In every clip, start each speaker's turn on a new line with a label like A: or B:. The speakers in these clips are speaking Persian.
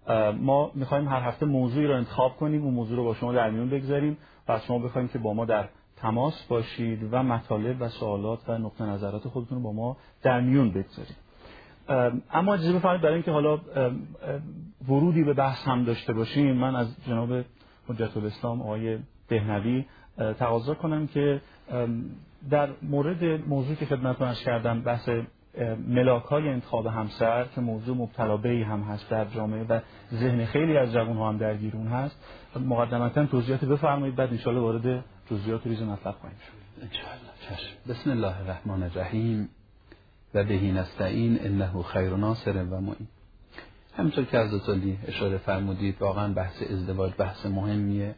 A: ما میخوایم هر هفته موضوعی رو انتخاب کنیم، اون موضوع رو با شما در میون بگذاریم و از شما بخوایم که با ما در تماس باشید و مطالب و سوالات و نقطه نظرات خودتون رو با ما در میون بگذارید. اما اجازه بفرمایید برای اینکه حالا ورودی به بحث هم داشته باشیم، من از جناب حجت الاسلام آقای دهنوی تقاضا کنم که در مورد موضوعی که خدمتتون عرض کردم، بحث ملاک‌های انتخاب همسر که موضوع مبتلا به‌ای هم هست در جامعه و ذهن خیلی از جوان‌ها هم درگیر اون هست، مقدمتاً توضیحات بفرمایید، بعد ان شاءالله وارد جزئیات ریز مطلب خواهیم شد.
B: ان شاءالله. بسم الله الرحمن الرحیم و بهی نستعین انه خیر ناصر و معین. همونطور که حضرت علی اشاره فرمودید، واقعا بحث ازدواج بحث مهمیه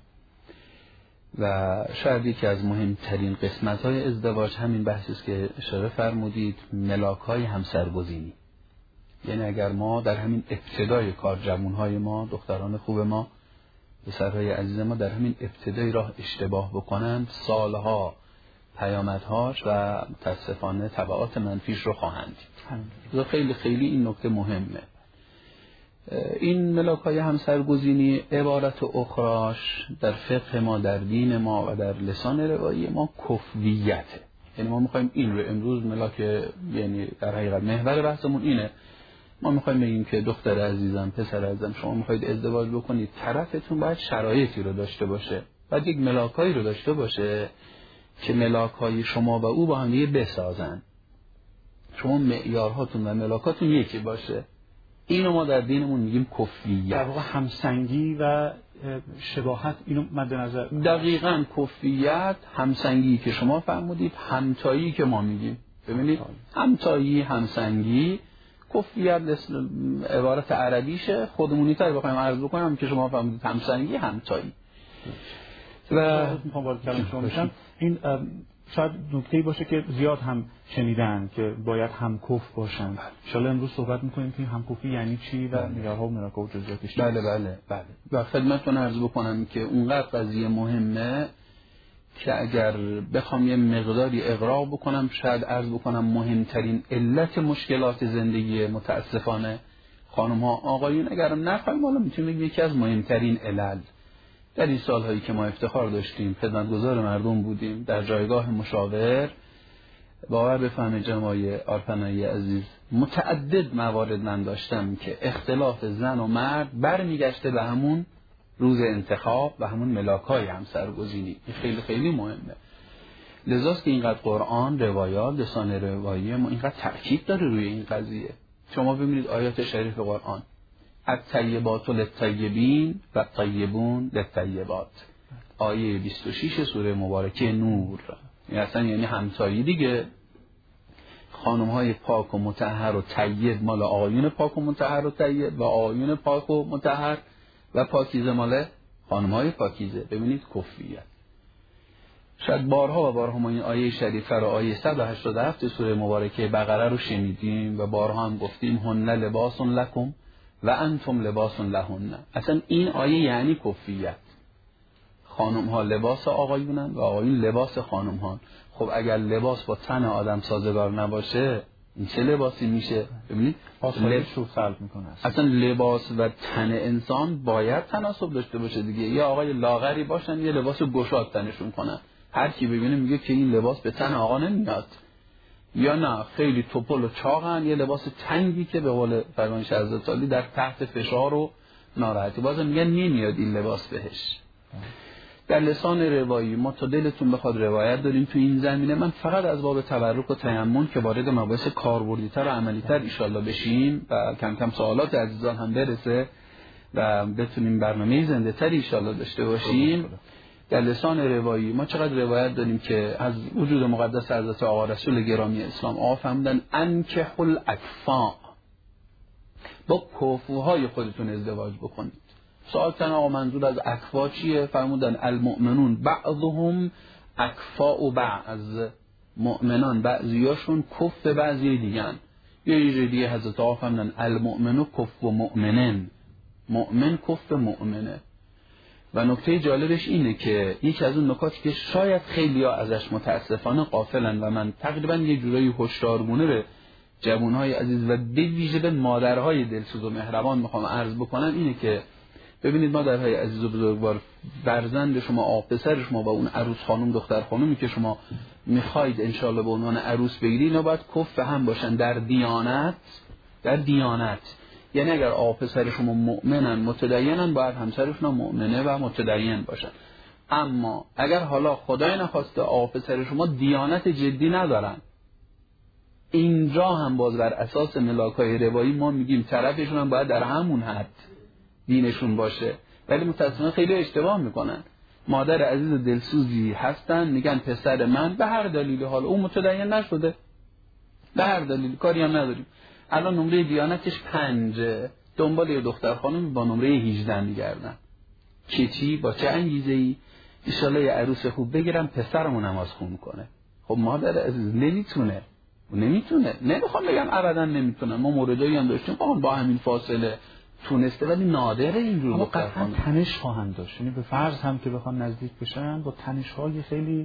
B: و شاید یکی از مهمترین قسمت‌های ازدواج همین بحثی است که اشاره فرمودید، ملاک‌های همسرگزینی. یعنی اگر ما در همین ابتدای کار، جوان‌های ما، دختران خوب ما، پسرهای عزیز ما در همین ابتدای راه اشتباه بکنند، سالها پیامدهاش و متاسفانه تبعات منفیش رو خواهند دید. خیلی خیلی این نکته مهمه. این ملاک‌های همسرگزینی عبارت اخراش در فقه ما، در دین ما و در لسان روایی ما کفویته. یعنی ما میخوایم این رو امروز ملاک، یعنی در حقیقت محور بحثمون اینه، ما میخوایم بگیم که دختر عزیزم، پسر عزیزم، شما میخواید ازدواج بکنید، طرفتون باید شرایطی رو داشته باشه، باید یک ملاکایی رو داشته باشه که ملاک‌های شما و او با هم دیگه بسازن، شما معیارهاتون و ملاکاتون یکی باشه. اینو ما در دینمون میگیم کفویت،
A: در واقع همسنگی و شباهت، اینو مد نظر.
B: دقیقاً کفویت، همسنگی که شما فرمودید، همتایی که ما میگیم. ببینید همتایی، همسنگی، کفویت عبارت عربیشه، خودمونی تر بخوایم عرض بکنم که شما فرمودید همسنگی، همتایی.
A: و میخوام وارد کلام شما بشم، این شاید نکته‌ای باشه که زیاد هم شنیدن که باید همکف باشن. ان شاءالله امروز صحبت می‌کنیم که همکفی یعنی چی و معیارها و ملاک‌ها و جزئیاتش.
B: بله. و خدمتتون عرض بکنم که اونقدر قضیه مهمه که اگر بخوام یه مقداری اغراق بکنم، شاید عرض بکنم مهمترین علت مشکلات زندگی متاسفانه خانم‌ها، آقایون اگرم نخواهیم، حالا میتونیم بگیم یکی از مهمترین علل. در این سالهایی که ما افتخار داشتیم، خدمتگزار مردم بودیم، در جایگاه مشاور، باور بفهمید جناب آقای آرپنایی عزیز، متعدد موارد من داشتم که اختلاف زن و مرد برمیگشته به همون روز انتخاب و همون ملاکای همسرگزینی. این خیلی خیلی مهمه. لذاست که اینقدر قرآن، روایات، لسان روایی ما اینقدر تأکید داره روی این قضیه. شما ببینید آیات شریف قرآن، الطیبات للطیبین و الطیبون للطیبات، آیه 26 سوره مبارکه نور. یعنی همتایی دیگه، خانم‌های پاک و مطهر و طیب مال آقایون پاک و مطهر و طیب و آقایون پاک و مطهر و پاکیزه مال خانم‌های پاکیزه. ببینید کفویت. شاید بارها و بارها ما این آیه شریفه رو، آیه 187 سوره مبارکه بقره رو شنیدیم و بارها هم گفتیم هن لباس لکم و انتم لباس لهن. اصلا این آیه یعنی کفویت. خانم ها لباس آقایونن و آقایون لباس خانم ها. خب اگر لباس با تن آدم سازگار نباشه، این چه لباسی میشه؟ ببینید
A: آسایش رو سلب میکنه.
B: اصلا لباس و تن انسان باید تناسب داشته باشه دیگه. یه آقای لاغری باشن، یه لباس گشاد تنشون کنن، هر کی ببینه میگه که این لباس به تن آقا نمیاد. یا نه خیلی توپل و چاقن، یه لباس تنگی که به قول فرمایش حضرت علی در تحت فشار و ناراحتی، بازم میگن نمیاد این لباس بهش. در لسان روایی ما تا دلتون بخواد روایت داریم تو این زمینه. من فقط از باب تبرک و تیمم که وارد مباحث کاربردی‌تر و عملی‌تر انشالله بشیم و کم کم سوالات عزیزان هم برسه و بتونیم برنامه زنده تری انشالله داشته باشیم. در لسان روایی ما چقدر روایت داریم که از وجود مقدس حضرت آقا رسول گرامی اسلام آقا فرمودن انکحوا الاکفاء، با کفوهای خودتون ازدواج بکنید. سوال کردن آقا منظور از اکفا چیه؟ فرمودن المؤمنون بعضهم اکفاء بعض، مؤمنان بعضیاشون کف بعضی دیگن. یه دیگه حضرت آقا فرمودن المؤمنو کف مؤمنن، مؤمن کف مؤمنه. و نکته جالبش اینه که یکی از اون نکاتی که شاید خیلی‌ها ازش متاسفانه غافلن و من تقریبا یه جورایی هشدارگونه به جوانهای عزیز و به ویژه به مادرهای دلسوز و مهربان میخوام عرض بکنم اینه که ببینید مادرهای عزیز و بزرگوار، فرزند شما، پسر شما و اون عروس خانم دختر خانومی که شما میخواید انشالله به عنوان عروس بگیرید، اینا باید کف هم باشن در دیانت. یعنی اگر پسر شما مؤمنن متدینن، باید همسرشون مؤمنه و متدین باشن. اما اگر حالا خدای نخواسته پسر شما دیانت جدی ندارن، اینجا هم باز بر اساس ملاک‌های روایی ما میگیم طرفشون هم باید در همون حد دینشون باشه. ولی متأسفانه خیلی اشتباه میکنن. مادر عزیز دلسوزی هستن میگن پسر من به هر دلیلی، حالا اون متدین نشده، به هر دلیل کاری هم نداریم، الان نمره دیانتش 5، دنبال یه دختر خانم با نمره 18 میگردن. چی با چه انگیزه‌ای؟ ان شاءالله یه عروس خوب بگیرم پسرمو نماز خون کنه. خب مادر عزیز نمیتونه. نمیخوام بگم ابدا نمیتونه، ما موردایی هم داشتیم با همین فاصله تونسته، ولی نادره اینجور
A: اما قطعا تنش خواهند داشت. یعنی به فرض هم که بخوان نزدیک بشن با تنش‌های خیلی،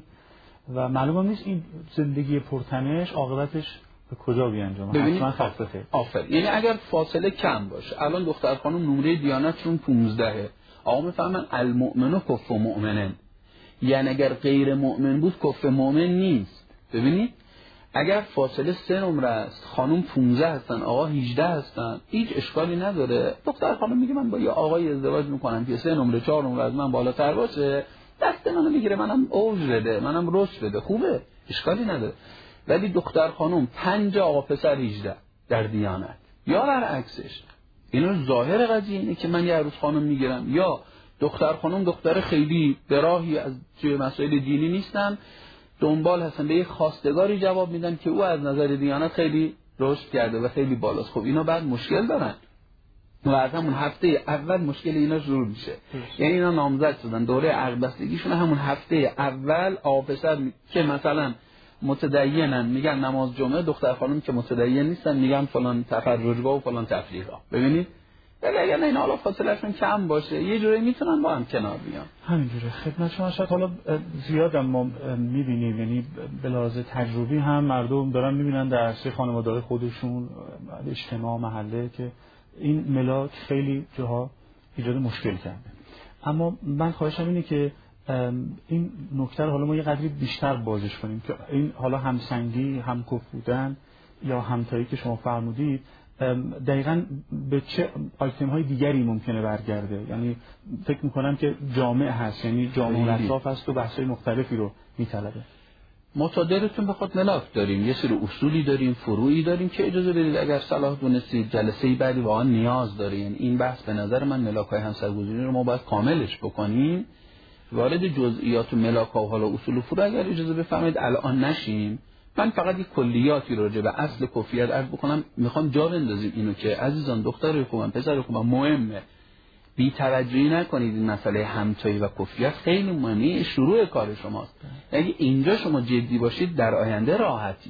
A: و معلوم نیست این زندگی پرتنش عاقبتش به کجا بیانجامه. حتما خسته خیر.
B: یعنی اگر فاصله کم باشه، الان دختر خانم نمره دیانتشون 15، آقا میفهمن المؤمن کف مؤمنن، یعنی اگر غیر مؤمن بود کف مؤمن نیست. ببینید اگر فاصله 3 نمره است، خانم 15 هستن آقا 18 هستن، هیچ اشکالی نداره. دختر خانم میگه من با یه آقای ازدواج میکنم که 3 نمره 4 نمره از من بالاتر باشه، دست منو میگیره، منم اوج بده، منم رشد بده، خوبه، اشکالی نداره. ولی دختر خانم 5 آقا پسر 18 در دیانت، یا برعکسش. اینو ظاهر قضیه اینه که من یه عروس خانم میگیرم، یا دختر خانم دختر خیلی به راهی از مسائل دینی نیستن، دنبال هستن به یه خواستگاری جواب میدن که او از نظر دیانت خیلی رشد کرده و خیلی بالاست. خب اینا بعد مشکل دارن و از همون هفته اول مشکل اینا شروع میشه. یعنی اینا نامزد شدن، دوره عقد بستگیشون همون هفته اول. پسر که مثلا متدینن میگن نماز جمعه، دختر خانم که متدین نیستن میگن فلان تفرجگاه و فلان تفریحا. ببینید ولی اگر این حالا فاصلهشون کم باشه یه جوری میتونن با هم کنار بیان.
A: همینجوره خدمت شما. شاید حالا زیاد ما میبینیم، یعنی به لحاظ تجربی هم مردم دارن میبینن در عرصه خانواده‌های خودشون، اجتماع، محله، که این ملاک خیلی جاها ایجاد مشکل کرده. اما من خواهشم اینه که این نکته رو حالا ما یه قدری بیشتر بازش کنیم که این حالا همسنگی، همکف بودن یا همتایی که شما فرمودید دقیقاً به چه آیتم های دیگری ممکنه برگرده. یعنی فکر میکنم که جامع هست، یعنی جامع اطراف هست و بحث‌های مختلفی رو میطلبه.
B: متادرتون بخواد ملاک داریم، یه سری اصولی داریم، فروعی داریم که اجازه بدید اگر صلاح دونستید جلسه بعدی واقعا نیاز داره. یعنی این بحث به نظر من ملاک‌های همسرگزینی رو ما باید کاملش بکنیم. وارد جزئیات و ملاک و حالا اصول و فروع اگر اجازه بفرمایید الان نشیم. من فقط یک کلیاتی راجع به اصل کفریت عرض بکنم، میخوام جا بندازیم اینو که عزیزان دختر خوبم پسر خوبم مهمه، بی توجهی نکنید. این مسئله همتایی و کفریت خیلی مهمه، شروع کار شماست. اگه اینجا شما جدی باشید در آینده راحتی.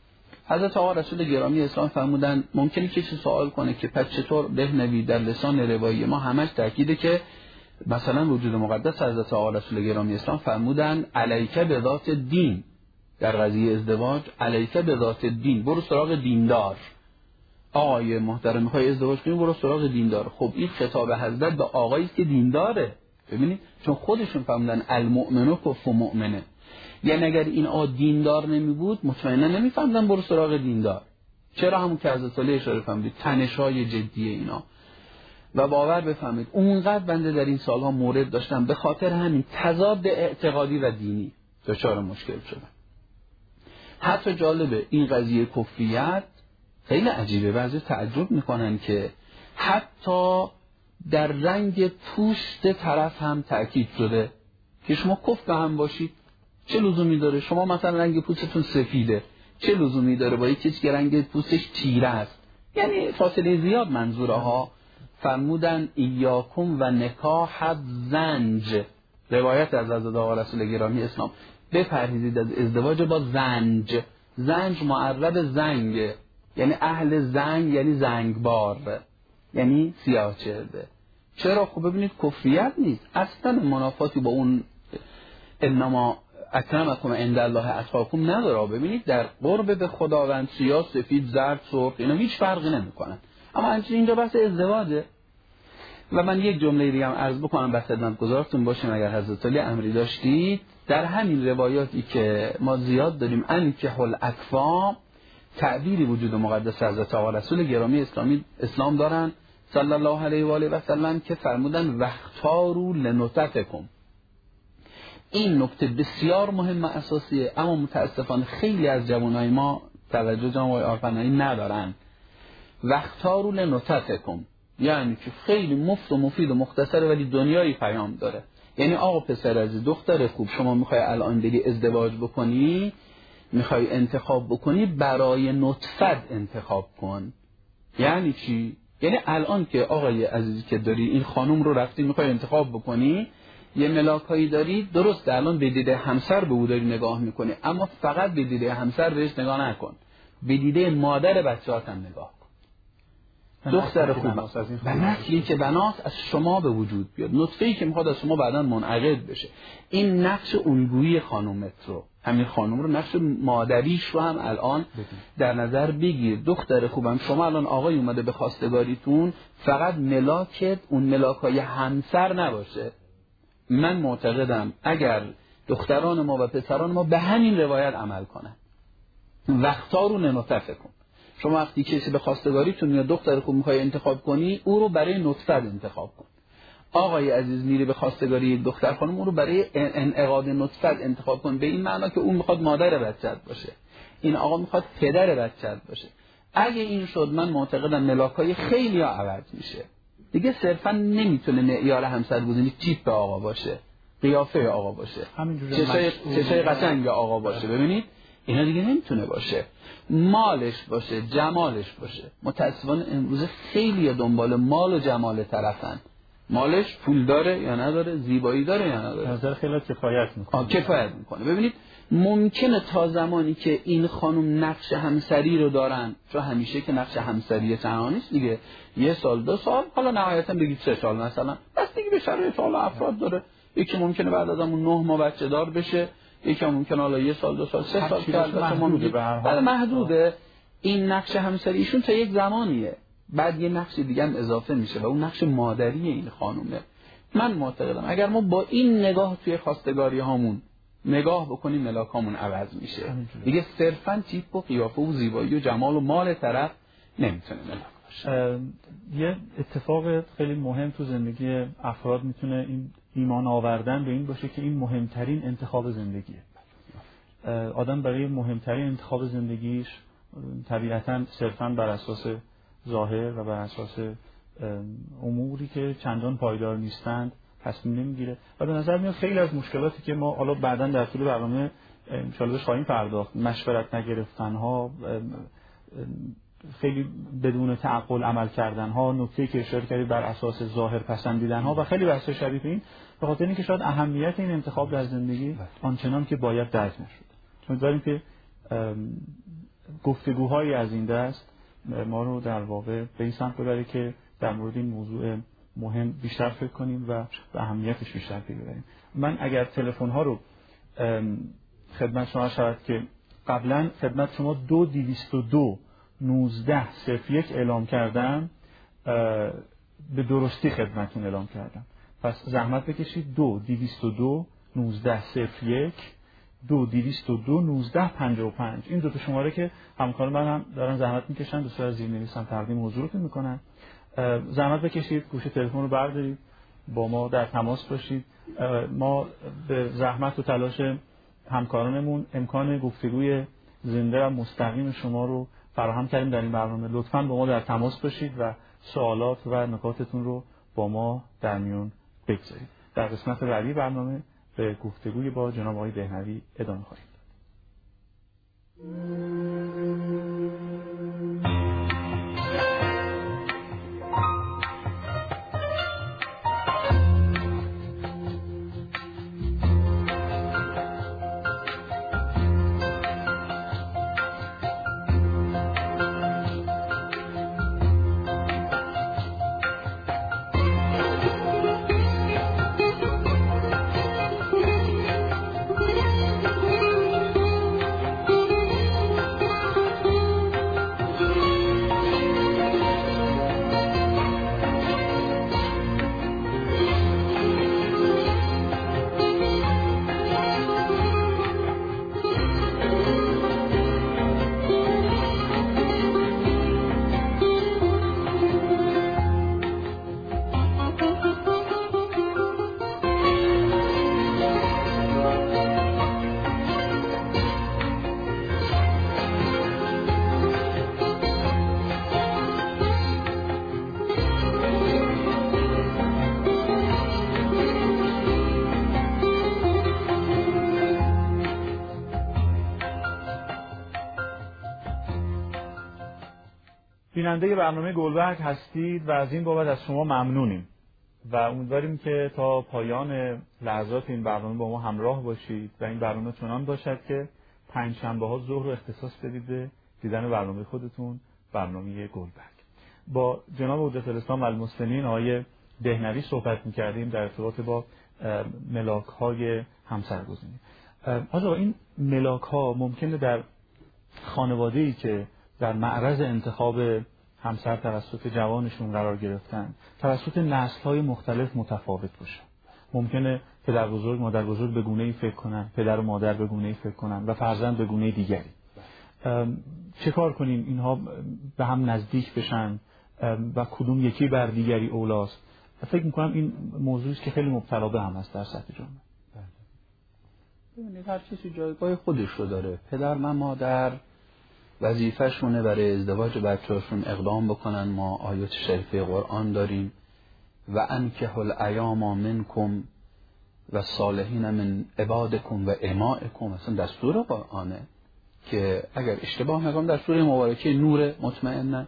B: حضرت آقا رسول گرامی اسلام فرمودن ممکنه کسی سوال کنه که پس چطور بهنوی در لسان روایی ما همش تاکیده که مثلا وجود مقدس حضرت آقا رسول گرامی اسلام فرمودن علیک به ذات دین، در قضیه ازدواج علیک به ذات دین، برو سراغ دیندار. آقای محترم میخوای ازدواج کنی برو سراغ دیندار. خب این خطاب حضرت به آقایی که دینداره. ببینید چون خودشون فرمودن المؤمن کف مؤمنه، یعنی اگر این دیندار نمی بود مطمئنا نمیفهمدن برو سراغ دیندار. چرا؟ همون که حضرت علی اشاره فرمودید تنش‌های جدی اینا. و باور بفهمید اونقدر بنده در این سالها مورد داشتم به خاطر همین تضاد اعتقادی و دینی دچار مشکل شدم. حتی جالبه این قضیه کفریت خیلی عجیبه، بعضی تعجب میکنن که حتی در رنگ پوست طرف هم تأکید شده که شما کف هم باشید. چه لزومی داره؟ شما مثلا رنگ پوستتون سفیده، چه لزومی داره با کسی که رنگ پوستش تیره است؟ یعنی فاصله زیاد منظوره ها. فرمودن ایاکم و نکاح زنج، روایت از حضرت آقا رسول گرامی اسلام، بپرهیزید از ازدواج با زنج. زنج معرب زنگ، یعنی اهل زنگ، یعنی زنگبار، یعنی سیاه چهره. چرا؟ خب ببینید کفریت نیست اصلا، منافاتی با اون انما اکرمکم عند الله اتقاکم نداره. ببینید در قرب به خداوند سیاه سفید زرد سرخ اینا هیچ فرقی نمیکنن، اما همچنین اینجا بحث ازدواجه. و من یک جمله دیگه هم عرض بکنم به خدمتگزارتون باشیم اگر حضرت علی امری داشتید. در همین روایاتی که ما زیاد داریم انکحوا الاکفا، تعبیری وجود مقدس حضرت آقا رسول گرامی اسلام دارن صلی الله علیه و آله و سلم که فرمودن واختاروا لنطفکم. این نکته بسیار مهم و اساسیه، اما متاسفانه خیلی از جوانای ما توجه جناب آقای آرپنایی ندارن. واختاروا لنطفکم یعنی که خیلی مفت و مفید و مختصره ولی دنیایی پیام داره. یعنی آقا پسر عزیز، دختر خوب، شما میخوای الان بری ازدواج بکنی، میخوای انتخاب بکنی، برای نطفت انتخاب کن. یعنی چی؟ یعنی الان که آقای عزیزی که داری این خانم رو رفتی میخوای انتخاب بکنی، یه ملاکایی داری، درست الان به دیده همسر به او داری نگاه میکنی، اما فقط به دیده همسر بهش نگاه نکن، به دیده مادر بچه‌هات هم نگاه کن. دختر خوب و نسلی که بنات از شما به وجود بیاد، نطفه‌ای که میخواد از شما بعداً منعقد بشه. این نقش الگویی خانومت رو، همین خانم رو، نقش مادریش رو هم الان در نظر بگیر. دختر خوبم، شما الان آقای اومده به خواستگاریتون، فقط ملاکت اون ملاکای همسر نباشه. من معتقدم اگر دختران ما و پسران ما به همین روایت عمل کنن، واختاروا لنطفکم، شما وقتی کسی به خواستگاریتون یا دختر خوب میخوای انتخاب کنی، او رو برای نطفت انتخاب کن. آقای عزیز میری به خواستگاری یک دختر خانم، او رو برای انعقاد نطفت انتخاب کن، به این معنا که اون میخواد مادر بچت باشه، این آقا میخواد پدر بچت باشه. اگه این شد، من معتقدم ملاکای خیلی ها عوض میشه. دیگه صرفا نمیتونه معیار همسرگزینی تیپ آقا باشه، قیافه آقا باشه، چشای قشنگ آقا باشه. ببینید اینا دیگه نمیتونه باشه. مالش باشه، جمالش باشه. متاسفانه امروز خیلی دنبال مال و جمال طرفن. مالش پول داره یا نداره، زیبایی داره یا نداره،
A: نظر خیلی کفایت میکنه.
B: کفایت میکنه. ببینید ممکنه تا زمانی که این خانم نقش همسری رو دارن، چون همیشه که نقش همسری تنها نیست دیگه، 1 سال 2 سال، حالا نهایتا بگید 3 سال مثلا، بس دیگه به شرایط حالا افراد داره. یکی ممکنه بعد از اون 9 ماه بچه دار بشه، یکی ممکنه حالا 1 سال 2 سال 3 سال که البته محدوده. این نقش همسری ایشون تا یک زمانیه، بعد یه نقش دیگه هم اضافه میشه و اون نقش مادری این خانومه. من معتقدم اگر ما با این نگاه توی خواستگاری هامون نگاه بکنیم، ملاکامون عوض میشه. دیگه صرفا تیپ و قیافه و زیبایی و جمال و مال طرف نمیتونه ملاک باشه.
A: یه اتفاق خیلی مهم تو زندگی افراد میتونه این ایمان آوردن به این باشه که این مهمترین انتخاب زندگیه. آدم برای مهمترین انتخاب زندگیش طبیعتاً صرفاً بر اساس ظاهر و بر اساس اموری که چندان پایدار نیستند تصمیم نمیگیره و به نظر میاد خیلی از مشکلاتی که ما حالا بعداً در طول برنامه ان شاءالله خواهیم پرداخت، مشورت نگرفتن‌ها، خیلی بدون تعقل عمل کردن‌ها، نکته‌ای که اشاره کردید بر اساس ظاهر پسندیدن‌ها و خیلی بحث شبیه این، به خاطر اینکه شاید اهمیت این انتخاب در زندگی آنچنان که باید درک نشده. چون داریم که گفتگوهایی از این دست ما رو در واقع به این سمت ببره که در مورد این موضوع مهم بیشتر فکر کنیم و به اهمیتش بیشتر پی ببریم. من اگر تلفن ها رو خدمت شما شود که قبلا خدمت شما 2202 1901 اعلام کردم، به درستی خدمتون اعلام کردم، پس زحمت بکشید 2202 1901 2202 1955 این دو تا شماره که همکار من هم دارن زحمت میکشن، دوستان از زیرنویس هم تقدیم حضورتون میکنن. زحمت بکشید گوشه تلفن رو بردارید، با ما در تماس باشید. ما به زحمت و تلاش همکارانمون امکان گفتگوی زنده و مستقیم شما رو فراهم کردیم در این برنامه. لطفاً با ما در تماس باشید و سوالات و نکاتتون رو با ما در میون بگذارید. در قسمت بعدی برنامه به گفتگوی با جناب آقای دهنوی ادامه خواهیم داد. بیننده برنامه گلبرگ هستید و از این بابت از شما ممنونیم و امیدواریم که تا پایان لحظات این برنامه با ما همراه باشید و این برنامه چنان باشد که پنجشنبه‌ها ظهر رو اختصاص بدید به دیدن برنامه خودتون، برنامه گلبرگ. با جناب حجت الاسلام و المسلمین آقای دهنوی صحبت می‌کردیم در ارتباط با ملاک‌های همسرگزینی. آقا این ملاک‌ها ممکنه در خانواده‌ای که در معرض انتخاب همسر توسط جوانشون قرار گرفتن توسط نسل‌های مختلف متفاوت باشه. ممکنه پدر بزرگ مادر بزرگ به گونه‌ای فکر کنن، پدر و مادر به گونه‌ای فکر کنن و فرزند به گونه دیگری. چه کار کنیم اینها به هم نزدیک بشن و کدوم یکی بر دیگری اولاست؟ فکر می‌کنم این موضوعی است که خیلی مبتلا به هم است در سطح جامعه.
B: ببینید هر کسی جایگاه خودش رو داره. پدر و مادر وظیفه‌شونه برای ازدواج بچه‌هاشون اقدام بکنن. ما آیات شریفه قرآن داریم و انکحوا الایام منکم و صالحین من عبادکم و امائکم، اصلا دستور قرآنه که اگر اشتباه نکنم در سوره مبارکه نور مطمئنا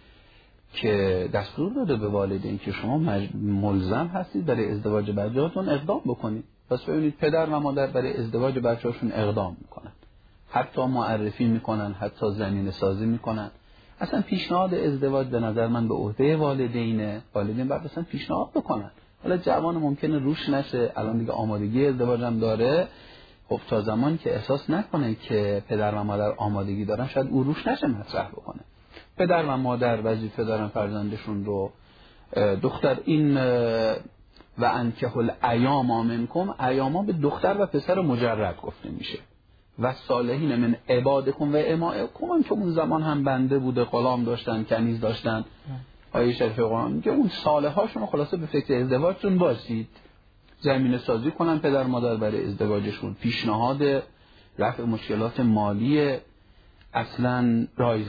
B: که دستور داده به والدین که شما ملزم هستید برای ازدواج بچه‌هاتون اقدام بکنید. پس ببینید پدر و مادر برای ازدواج بچه‌هاشون اقدام میکنن، حتی معرفی میکنن، حتی زمینه سازی میکنن. اصلا پیشنهاد ازدواج به نظر من به عهده والدینه. والدین باید اصلا پیشنهاد بکنن. حالا جوان ممکنه روش نشه، الان دیگه آمادگی ازدواج هم داره، خب تا زمانی که احساس نکنه که پدر و مادر آمادگی دارن شاید او روش نشه مطرح بکنه. پدر و مادر وظیفه دارن فرزندشون رو دختر این و انکحوا الایام منکم، ایاما به دختر و پسر مجرد گفته میشه و صالحین من عبادکم و امائکم، که اون زمان هم بنده بوده، غلام داشتن، کنیز داشتن. آیه شریف قرآن میگه اون صالحاشون خلاصه به فکر ازدواجتون باشید، زمینه سازی کنن پدر مادر برای ازدواجشون، پیشنهاد رفع مشکلات مالی، اصلا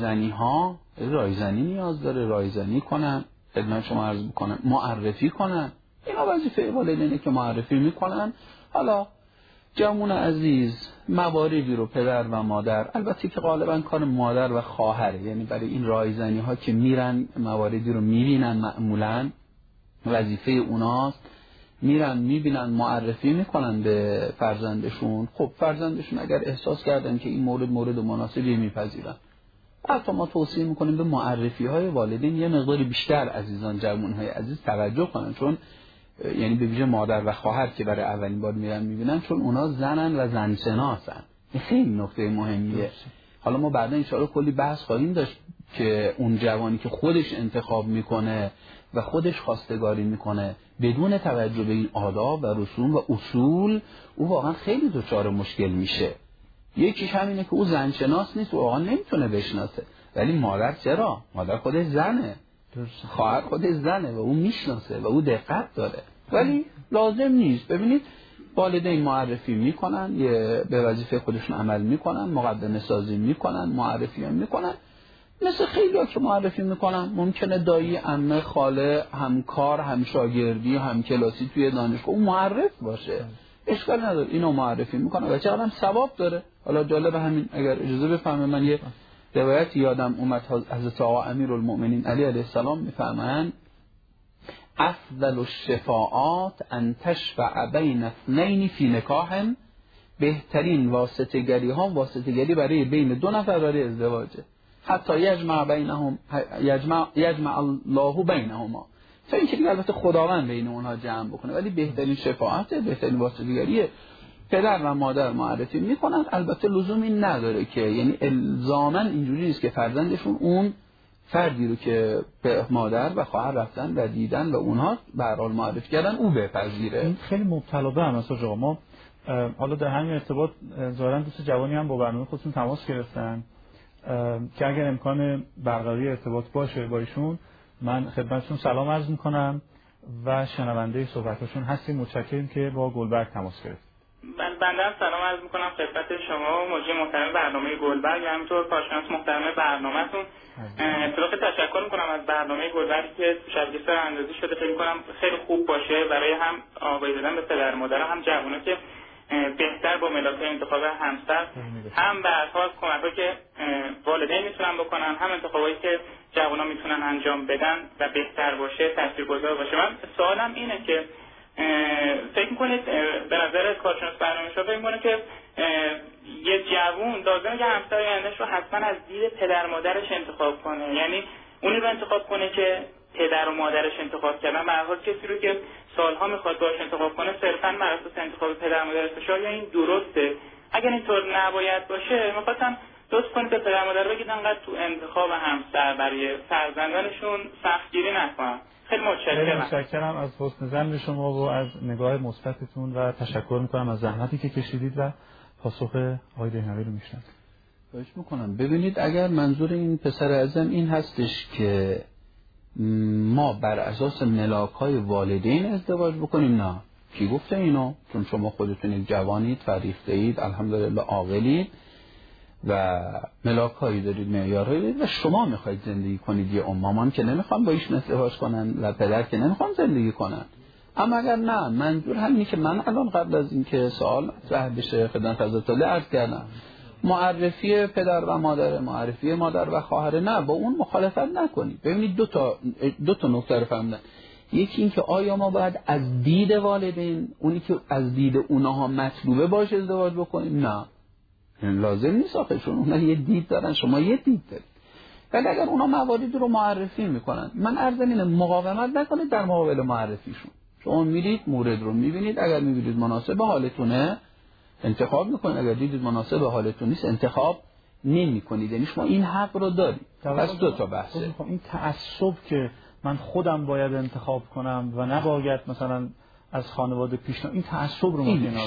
B: رایزنی نیاز داره، رایزنی کنن، خدمت شما عرض میکنن، معرفی کنن. اینا وظیفه والدینه که معرفی میکنن. حالا جوون عزیز مواردی رو پدر و مادر، البته که غالبا کار مادر و خواهره، یعنی برای این رایزنی ها که میرن مواردی رو میبینن، معمولا وظیفه اوناست، میرن میبینن، معرفی میکنن به فرزندشون. خب فرزندشون اگر احساس کردن که این مورد مناسبی میپذیرن، حتی ما توصیه میکنیم به معرفی های والدین یه مقداری بیشتر عزیزان، جوان های عزیز توجه کنن، چون یعنی به ویژه مادر و خواهر که برای اولین بار میرن میبینن، چون اونا زنن و زن شناسن. این خیلی نکته مهمیه. حالا ما بعدا ان شاءالله کلی بحث خواهیم داشت که اون جوانی که خودش انتخاب میکنه و خودش خواستگاری میکنه بدون توجه به این آداب و رسوم و اصول، او واقعا خیلی دچار مشکل میشه. یکیش همینه که او زن شناس نیست و واقعا نمیتونه بشناسه، ولی مادر چرا؟ مادر خودش زنه، خواهر خودش زنه و او میشناسه و او دقت داره، ولی لازم نیست. ببینید والدین معرفی میکنن، به وظیفه خودشون عمل میکنن، مقدمه سازی میکنن، معرفی هم میکنن. مثل خیلی ها که معرفی میکنن، ممکنه دایی، عمه، خاله، همکار، همشاگردی، همکلاسی توی دانشگاه اون معرف باشه، اشکال نداره، اینو معرفی میکنه و چقدر هم ثواب داره. حالا جالب همین اگر اجازه بفهمه، من یه روایت یادم اومد، حضرت آقا امیرالمؤمنین علی علیه السلام میفرمایند افضل الشفاعات ان تشفع بین اثنین فی نکاح، بهترین واسطه‌گری ها واسطه‌گری برای بین دو نفر برای ازدواجه، حتی یجمع الله بینهما، تا اینکه دیگه البته خداوند بین اونها جمع بکنه، ولی بهترین شفاعته، بهترین واسطه‌گریه. پدر و مادر معرفی میکنن، البته لزومی نداره که، یعنی الزاما اینجوری نیست که فرزندشون اون فردی رو که به مادر و خواهر رفتن و دیدن و اونها به هر حال معرفی کردن او بپذیره.
A: این خیلی مبتلا به هم است آقا. ما حالا در همین ارتباط ظاهرا دوست جوانی هم با برنامه خودشون تماس گرفتن که اگر امکان برقراری ارتباط باشه با ایشون، من خدمتشون سلام عرض میکنم و شنونده صحبتاشون هستیم. متشکرم که با گلبرگ تماس گرفتید.
C: بنده هم سلام عرض میکنم خدمت شما و مجری محترم برنامه گلبرگ و همینطور کارشناس محترم برنامه‌تون. اطلاق تشکر میکنم از برنامه گلبرگی که شبکه سر اندازی شده. فکر میکنم خیلی خوب باشه برای هم آگاهی دادن به پدر مادر هم جوونا که بهتر با ملاک‌های انتخاب همسر هم به اصحاب کمک‌هایی که والدین میتونن بکنن، هم انتخابایی که جوانان میتونن انجام بدن و بهتر باشه، تاثیرگذار باشه. من سوالم اینه که فکر میکنید به نظر کارشناس برنامه‌نویسا فکر میکنه که یه جوون لازمه که همسر آینده‌اش رو حتما از دید پدر مادرش انتخاب کنه، یعنی اونی رو انتخاب کنه که پدر و مادرش انتخاب کردن، به هر حال کسی رو که سالها میخواد باهاش انتخاب کنه صرفاً بر اساس انتخاب پدر و مادرش باشه، یا این درسته؟ اگر اینطور نباید باشه می‌خواستم لطف کنید به پدر و مادر بگید انقدر تو انتخاب همسر برای فرزندانشون سختگیری نکنن. خیلی
A: متشکرم از حسن ظن شما و از نگاه مثبتتون و تشکر میکنم از زحمتی که کشیدید و پاسخ آقای دهنوی رو میشنم.
B: خواهش میکنم. ببینید اگر منظور این پسر اعظم این هستش که ما بر اساس ملاک‌های والدین ازدواج بکنیم، نه. کی گفته اینو؟ چون شما خودتون جوانید، فریخته اید، الحمدلله عاقلید و ملاک‌هایی دارید، معیارهایی دارید و شما میخواید زندگی کنید. یه مامان که نمیخوان با ایشون ازدواج کنن و پدر که نمیخوان زندگی کنن. اما اگر نه، منظور همینه که من الان قبل از اینکه سوال مطرح بشه خدمت حضرت علی عرض کردم، معرفی پدر و مادر، معرفی مادر و خواهر، نه، با اون مخالفت نکنید. ببینید دو تا نکته رو فهمیدن. یکی این که آیا ما باید از دید والدین، اونی که از دید اونها مطلوبه باشه ازدواج بکنیم؟ نه، لازم نیست آخه، چون اونها یه دید دارن، شما یه دید دارید. ولی اگر اونها مواردی رو معرفی میکنن، من عرض اینه مقاومت نکنید در مقابل معرفیشون. شما میرید مورد رو میبینید، اگر میبینید مناسب حالتونه انتخاب میکنید، اگر دیدید مناسب حالتون نیست انتخاب نمیکنید. یعنی شما این حق رو دارید. پس دو تا بحثه.
A: این تعصب که من خودم باید انتخاب کنم و نباید مثلا از خانواده پیشنهاد، این تعصب رو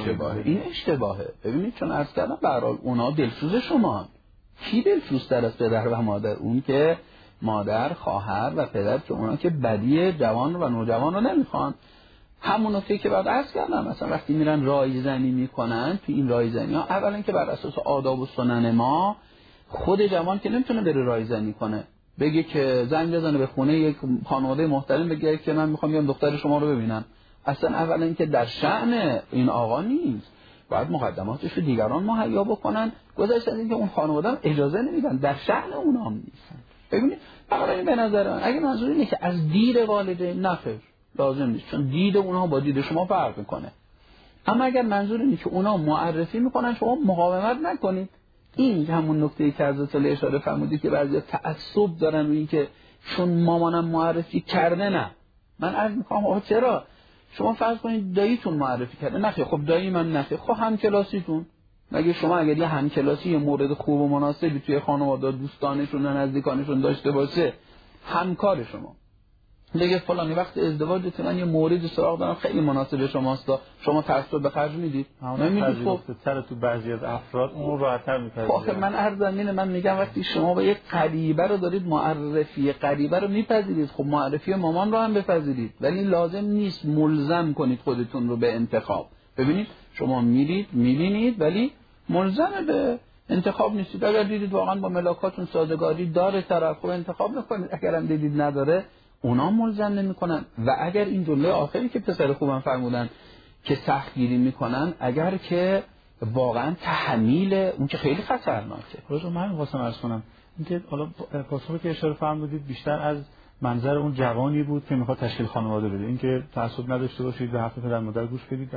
B: این اشتباهه. ببینید چون عرض کردم به هر حال اونا دلسوز شما. کی دلسوزتر از پدر و مادر؟ اون که مادر، خواهر و پدر که اونا که بدی جوان و نوجوان رو نمیخوان. همون نکته که بعد عرض کردم، مثلا وقتی میرن رایزنی میکنن، تو این رایزنی ها اولا که بر اساس آداب و سنن ما، خود جوان که نمیتونه بره رایزنی کنه، بگه که زنگ بزنه به خونه یک خانواده محترم بگه که من میخوام بیام دختر شما رو ببینم. اصلا اولا که در شأن این آقا نیست، باید مقدماتش رو دیگران مهیا بکنن. گذشته از اینکه اون خانواده اجازه نمیدن، در شأن اونها نیست. ببینید برای به نظر من اگه منظور اینه که از دید والدین، نخیر، لازم نیست، چون دید اونها با دید شما فرق میکنه. اما اگر منظور اینه که اونها معرفی میکنن، شما مقاومت نکنید. این همون نکته‌ای که حضرت علی اشاره فرمودید که بعضیا تعصب دارن روی این که چون مامانم معرفی کرده. نه، من عرض میکنم آقا چرا؟ شما فرض کنید داییتون معرفی کرده، نخیر، خب دایی من نخیر، خب همکلاسیتون، مگه شما اگر یه همکلاسی مورد خوب و مناسبی توی خانواده دوستانشون و نزدیکانشون داشته باشه، همکار شما دیگه فلانی وقت ازدواجت من یه موردی سراغ دارم خیلی مناسب شماست، شما تعصب به خرج میدید؟
A: نمیدید. خب سر تو بعضی از افراد اون راحت‌تر می‌پذیرن.
B: آخه من عرض اینه، من میگم وقتی شما با یک غریبه رو دارید معرفی غریبه رو میپذیرید، خب معرفی مامان رو هم بپذیرید، ولی لازم نیست ملزم کنید خودتون رو به انتخاب. ببینید شما میرید میبینید ولی ملزم به انتخاب نیستید. اگر دیدید واقعا با ملاکاتون سازگاری داره طرف، رو انتخاب میکنید. اگر هم دیدید نداره، اونا ملزم نمیکنن. و اگر این جمله آخری که پسر خوبم فرمودن که سختگیری میکنن، اگر که واقعا تحمیل اون که خیلی خطرناکه.
A: روزو من واسم عرض کنم اینکه حالا پاسخی که اشاره فرمودید بیشتر از منظر اون جوانی بود که میخواد تشکیل خانواده بده، اینکه تعصب نداشته باشید به حرف پدر مادر گوش بدید.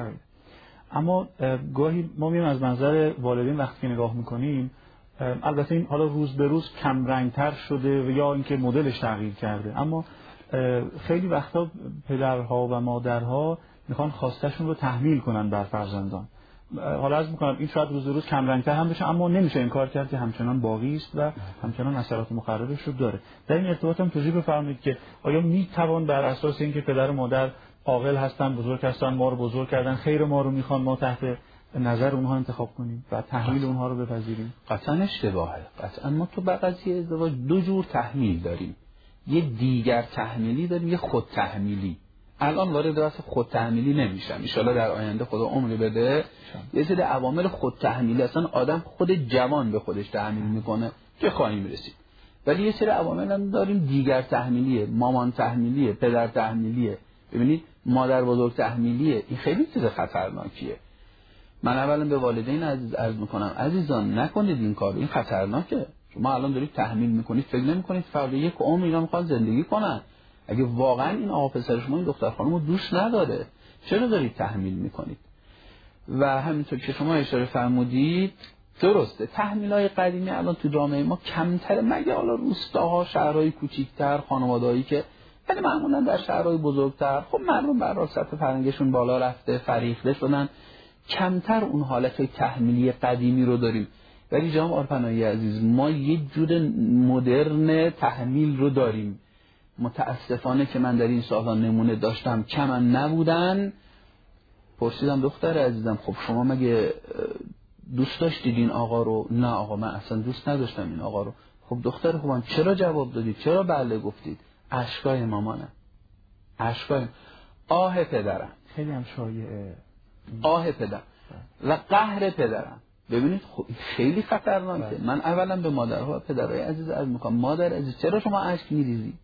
A: اما گاهی ما میایم از منظر والدین وقتی نگاه میکنیم، البته این حالا روز به روز کم رنگتر شده و یا اینکه مدلش تغییر کرده، اما خیلی وقتا پدرها و مادرها میخوان خواستشون رو تحمیل کنن بر فرزندان. حالا عرض میکنم این شاید روز به روز کم رنگتر هم بشه، اما نمیشه انکار کرد که همچنان باقی است و همچنان اثرات مخربش رو داره. در این ارتباط هم توضیح بفرمایید که آیا میتوان بر اساس اینکه پدر و مادر عاقل هستن، بزرگ هستن، ما رو بزرگ کردن، خیر ما رو میخوان، ما تحت نظر اونها انتخاب کنیم و تحمیل اونها رو بپذیریم؟
B: قطعا اشتباهه. قطعا ما تو قضیه ازدواج دو جور تحمیل داریم، یه دیگر تحمیلی داریم، یه خود تحمیلی. الان وارد بحث خود تحمیلی نمیشم، ان شاءالله در آینده خدا عمری بده. یه سری عوامل خود تحمیلی اصلا آدم خود جوان به خودش تحمیل میکنه که خواهیم رسید. ولی یه سری عوامل هم داریم دیگر تحمیلیه، مامان تحمیلیه، پدر تحمیلیه، ببینید مادر بزرگ تحمیلیه. این خیلی چیز خطرناکیه. من اولا به والدین عزیز عرض میکنم عزیزان نکنید این کارو، این خطرناکه. شما الان دارید تحمیل میکنید، فکر نمیکنید فردا یک عمر اینا میخواد زندگی کنن. اگه واقعا این آقا پسر شما این دختر خانم رو دوست نداره چرا دارید تحمیل میکنید؟ و همینطور که شما اشاره فرمودید درسته، تحمیل‌های قدیمی الان تو جامعه ما کمتره، مگه حالا روستاها، شهرهای کوچیک‌تر، خانواده‌هایی که ولی معمولا در شهرهای بزرگتر خب مردم بر سطح فرهنگشون بالا رفته، فریخته شدن، کمتر اون حالت تحمیلی قدیمی رو داریم. ولی جناب آرپنایی عزیز ما یه جور مدرن تحمیل رو داریم. متاسفانه که من در این سال‌ها نمونه داشتم کمن نبودن. پرسیدم دختر عزیزم خب شما مگه دوست داشتید این آقا رو؟ نه آقا من اصلا دوست نداشتم این آقا رو. خب دختر خوبم چرا جواب دادید؟ چرا بله گفتید؟ اشکای مامانم، اشکای آه پدرم،
A: خیلی هم شایعه
B: آه پدر و قهر پدرم. ببینید خیلی خطرناکه. من اولا به مادرها و پدرهای عزیز عرض میکنم مادر عزیز چرا شما اشک میریزی؟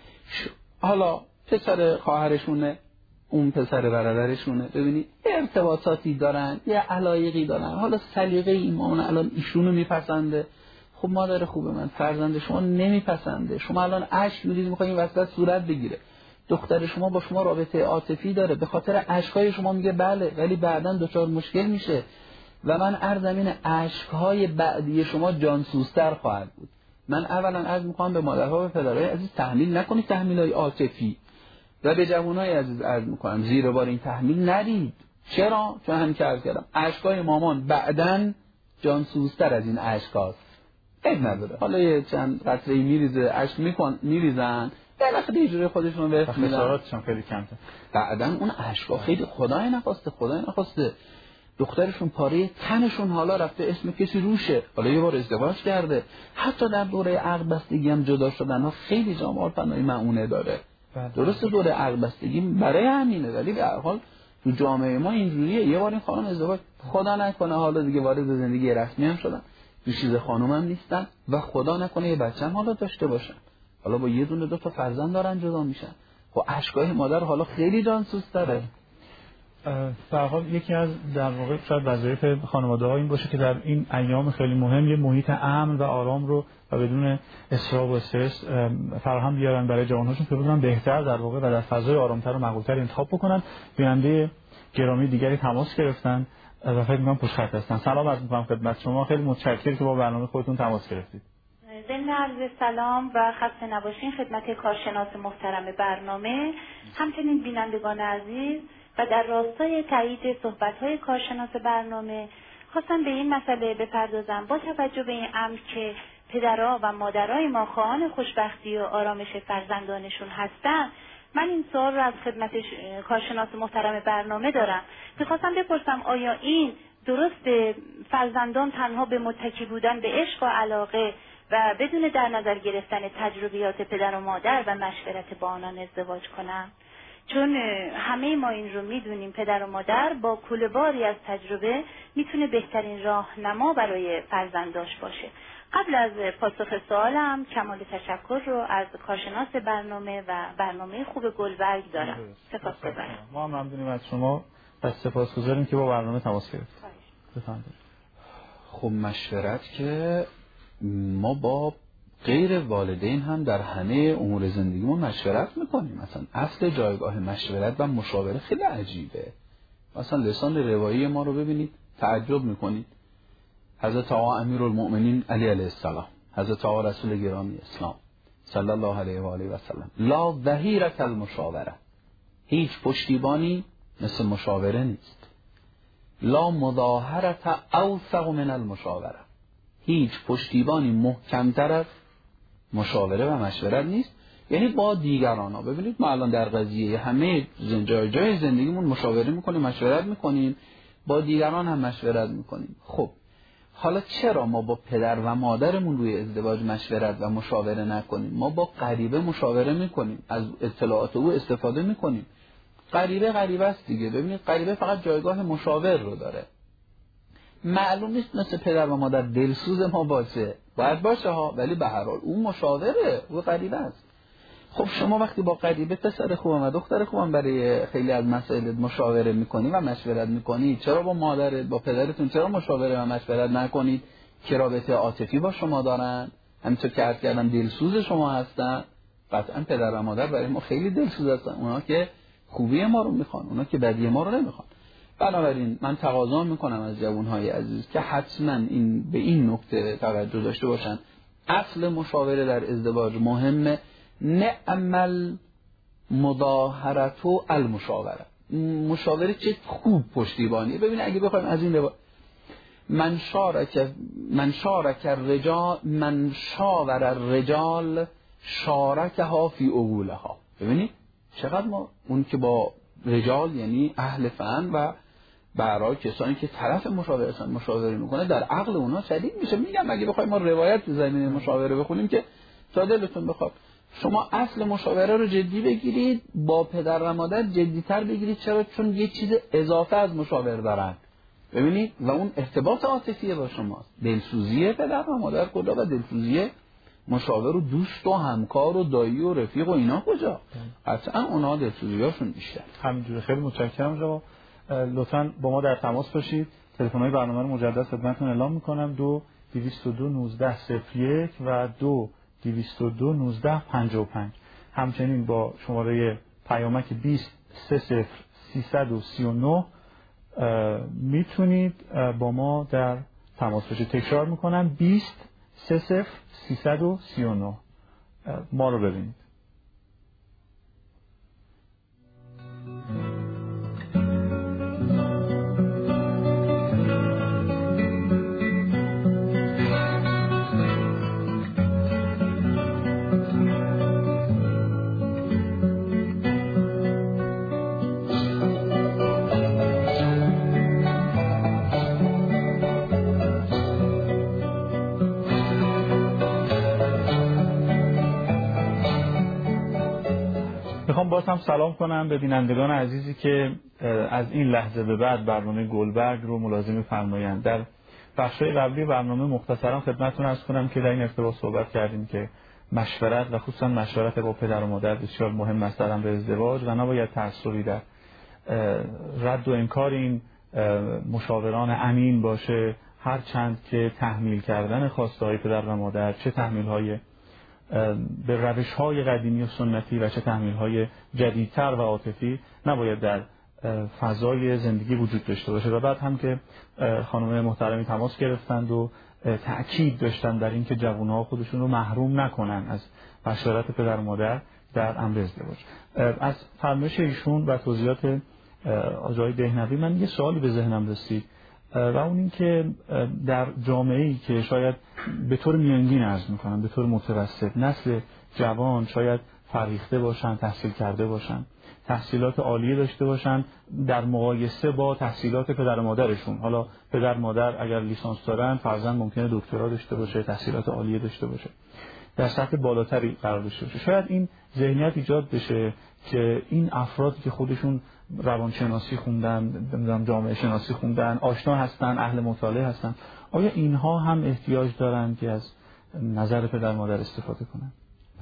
B: حالا پسر خواهرشونه، اون پسر برادرشونه، ببینید ارتباطاتی دارن، یه علایقی دارن، حالا سلیقه ایمان الان ایشونو میپسنده. خب مادر خوب من فرزند شما نمیپسنده، شما الان اشک میریزید میخواین وسط صورت بگیره. دختر شما با شما رابطه عاطفی داره، به خاطر اشکای شما میگه بله، ولی بعداً دچار مشکل میشه و من عرضم اینه اشکهای بعدی شما جانسوزتر خواهد بود. من اولا عرض میکنم به مادرها و پدرهای عزیز تحمیل نکنید تحمیلای عاطفی و به جوانای عزیز عرض میکنم زیر بار این تحمیل نرید. چرا؟ چون همین که عرض کردم اشکای مامان بعداً جانسوزتر از این اشکاست. عیب نداره حالا یه چند قطره میریزه اشک میریزن بالاخره یه جوری خودشون به
A: خساراتشون خیلی کمه،
B: بعداً اون اشکا خیلی خدای نخواسته دخترشون پاره تنشون حالا رفته اسم کسی روشه، حالا یه بار ازدواج کرده، حتی در دوره عقد بستگی هم جدا شدن ها خیلی جامعه پناهی معونه داره. درسته دوره عقد بستگی برای همینه، ولی به هر حال تو جامعه ما اینجوریه. یه بار این خانم ازدواج خدا نکنه حالا دیگه وارد زندگی رسمی هم شدن، چیز خانم هم نیستن و خدا نکنه یه بچه هم حالا داشته باشن، حالا با یه دونه 2 تا فرزند دارن جدا میشن. خب اشکای مادر حالا خیلی جانسوزتره.
A: در حال یکی از در واقع شاید وظایف خانواده‌ها این باشه که در این ایام خیلی مهم یه محیط امن و آرام رو و بدون اضطراب و استرس فراهم بیارن برای جوان‌هاشون که بتونن بهتر در واقع و در فضای آرام‌تر و معقول‌تر انتخاب بکنن. بیننده گرامی دیگری تماس گرفتن و فکر می‌کنم پشت خط هستن. سلام عرض می‌کنم خدمت شما، خیلی متشکرم که با برنامه خودتون تماس گرفتید.
D: ضمن عرض سلام و خسته نباشین خدمت کارشناس محترم برنامه، همچنین بینندگان عزیز و در راستای تایید صحبت‌های کارشناس برنامه خواستم به این مسئله بپردازم. با توجه به این امر که پدرها و مادرای ما خواهان خوشبختی و آرامش فرزندانشون هستن، من این سوال رو از خدمت کارشناس محترم برنامه دارم. می‌خواستم بپرسم آیا این درسته فرزندان تنها به متکی بودن به عشق و علاقه و بدون در نظر گرفتن تجربیات پدر و مادر و مشورت با آنان ازدواج کنن؟ چون همه ما این رو میدونیم پدر و مادر با کوله‌باری از تجربه میتونه بهترین راهنما برای فرزنداش باشه. قبل از پاسخ سوالم کمال تشکر رو از کارشناس برنامه و برنامه خوب گلبرگ دارم. سپاسگزارم.
A: ما هم ممنونیم از شما و سپاسگزاریم که با برنامه تماس گرفتید. بفرمایید.
B: خب مشورت که ما با غیر والدین هم در همه امور زندگیمون مشورت میکنیم. مثلا اصل جایگاه مشورت و مشاوره خیلی عجیبه. مثلا لسان روایی ما رو ببینید تعجب میکنید. حضرت آقا امیرالمؤمنین علی علیه السلام، حضرت آقا رسول گرامی اسلام صلی الله علیه و آله و سلم، لا ظهیرة المشاوره، هیچ پشتیبانی مثل مشاوره نیست. لا مظاهرة اوثق من المشاوره، هیچ پشتیبانی محکمتر از مشاوره و مشورت نیست. یعنی با دیگران ها. ببینید ما الان در قضیه همه جای زندگیمون مشاوره میکنیم، مشورت میکنیم، با دیگران هم مشورت میکنیم. خب حالا چرا ما با پدر و مادرمون روی ازدواج مشورت و مشاوره نکنیم؟ ما با غریبه مشاوره میکنیم، از اطلاعات او استفاده میکنیم. غریبه است دیگه. ببینید غریبه فقط جایگاه مشاور رو داره. معلوم نیست مثل پدر و مادر دلسوز ما باشه، باید باشه ها، ولی به هر حال اون مشاوره، او غریبه است. خب شما وقتی با غریبه پسر خوبم و دختر خوبم برای خیلی از مسائل مشاوره میکنی و مشورت میکنی، چرا با مادرت با پدرتون چرا مشاوره و مشورت نکنید که رابطه عاطفی با شما دارن؟ همینطور که عرض کردم دلسوز شما هستن. قطعا پدر و مادر برای ما خیلی دلسوز هستن، اونا که خوبی ما رو میخوان، اونا که بدی ما رو نمیخوان. بنابراین من تقاضا میکنم از جوانهای عزیز که حتما به این نکته توجه داشته باشن. اصل مشاوره در ازدواج مهمه. نعم المداهرة المشاوره. مشاوره چه خوب پشتیبانی. ببین اگه بخوایم از این من شارک الرجال شارکها فی عقولها. ببینید چقدر ما اون که با رجال یعنی اهل فن و برای کسانی که طرف مشاوره میکنه در عقل اونا شدید میشه. میگم اگه بخوایم ما روایت تو زمینه مشاوره بخونیم که تا دلتون بخواد، شما اصل مشاوره رو جدی بگیرید، با پدر و مادر جدی‌تر بگیرید. چرا؟ چون یه چیز اضافه از مشاوره دارن. ببینید و اون ارتباط عاطفی با شماست. دلسوزی پدر و مادر کجا و دلسوزی مشاور و دوست و همکار و دایی و رفیق و اینا کجا؟ قطعا اونا دلسوزیاشون بیشتر.
A: همینجوری. خیلی متشکرم جناب. لطفاً با ما در تماس باشید. تلفن‌های برنامه رو مجدد خدمتتون اعلام می‌کنم: 2-222-1901 و 2-222-1955. همچنین با شماره پیامک 20-30-339 میتونید با ما در تماس باشید. تکرار میکنم 20-30-339 ما رو ببینید. باز هم سلام کنم به بینندگان عزیزی که از این لحظه به بعد برنامه گلبرگ رو ملازمه فرمایند. در بخش‌های قبلی برنامه مختصرا خدمتتون عرض کنم که در این ارتباط صحبت کردیم که مشورت و خصوصا مشورت با پدر و مادر بسیار مهم است در امر ازدواج و نباید تعصبی در رد و انکار این مشاوران امین باشه، هر چند که تحمیل کردن خواسته‌های پدر و مادر، چه تحمیل‌های به روش‌های قدیمی و سنتی و چه تحمیل‌های جدیدتر و عاطفی، نباید در فضای زندگی وجود داشته باشه. و بعد هم که خانم محترمی تماس گرفتند و تأکید داشتن در این که جوان‌ها خودشون رو محروم نکنن از مشورت پدر و مادر در امر ازدواج. از فرمایش ایشون و توضیحات آقای دهنوی من یه سوالی به ذهنم رسید و اون این که در جامعه‌ای که شاید به طور میانگین عرض می‌کنم، به طور متوسط، نسل جوان شاید فرهیخته باشن، تحصیل کرده باشن، تحصیلات عالیه داشته باشن در مقایسه با تحصیلات پدر و مادرشون. حالا پدر مادر اگر لیسانس دارن، فرزند ممکنه دکترا داشته باشه، تحصیلات عالیه داشته باشه، در سطح بالاتری قرار داشته باشه. شاید این ذهنیت ایجاد بشه که این افرادی که خودشون روانشناسی خوندن، جامعه شناسی خوندن، آشنا هستن، اهل مطالعه هستن، آیا اینها هم احتیاج دارن که از نظر پدر مادر استفاده کنن؟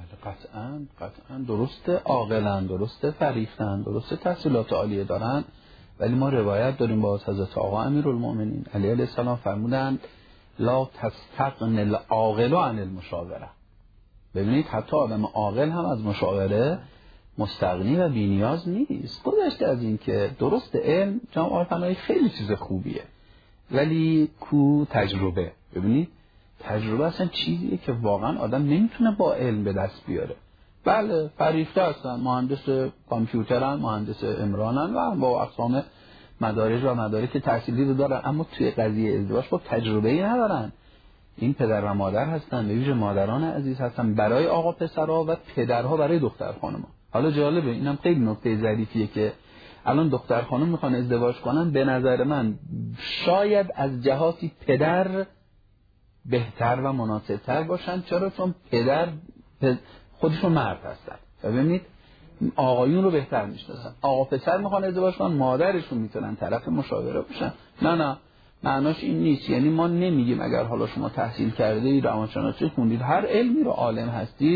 B: قطعاً درسته، عاقلن، درسته، فریختن، درسته، تحصیلات عالیه دارن، ولی ما روایت داریم با حضرت آقا امیرالمؤمنین علیه السلام فرمودن لا تستغن العاقل عن المشاوره. ببینید حتی آدم عاقل هم از مشاوره مستغنی و بی‌نیاز نیست. گذشته از این که درست علم جامعه فنایی خیلی چیز خوبیه، ولی کو تجربه. ببینید تجربه اصلا چیزیه که واقعا آدم نمیتونه با علم به دست بیاره. بله فریفته هستن، مهندس کامپیوترن، مهندس عمرانن و با اقسام مدارج و مدارک تحصیلی رو دارن، اما توی قضیه ازدواج با تجربه‌ای ندارن. این پدر و مادر هستن، به ویژه مادران عزیز هستن برای آقا پسرها و پدرها برای دختر خانم‌ها. حالا جالبه، اینم خیلی نکته ظریفیه که الان دختر خانم میخوان ازدواج کنن، به نظر من شاید از جهاتی پدر بهتر و مناسبتر باشن. چرا؟ چون پدر خودشون مرد هستن و ببینید آقایون رو بهتر میشناسن. آقا پسر میخوان ازدواج کنن، مادرشون میتونن طرف مشاوره باشن. نه معناش این نیست. یعنی ما نمیگیم اگر حالا شما تحصیل کرده اید، روانشناسی خوندید، هر علمی رو عالم هستید،